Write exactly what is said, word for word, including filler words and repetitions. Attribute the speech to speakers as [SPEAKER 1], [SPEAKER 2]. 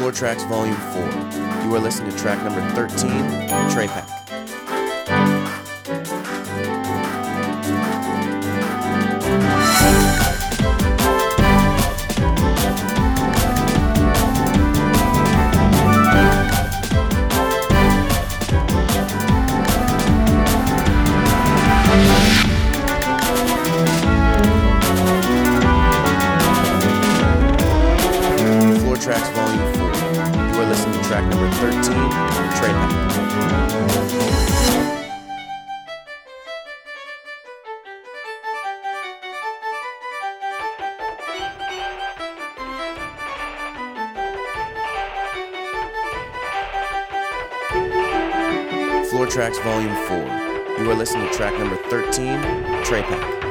[SPEAKER 1] Floor Tracks Volume four. You are listening to track number thirteen, Trey Pack. Floor Tracks Volume four. You are listening to track number thirteen, Trey Pack. Floor Tracks Volume four. You are listening to track number thirteen, Trey Pack.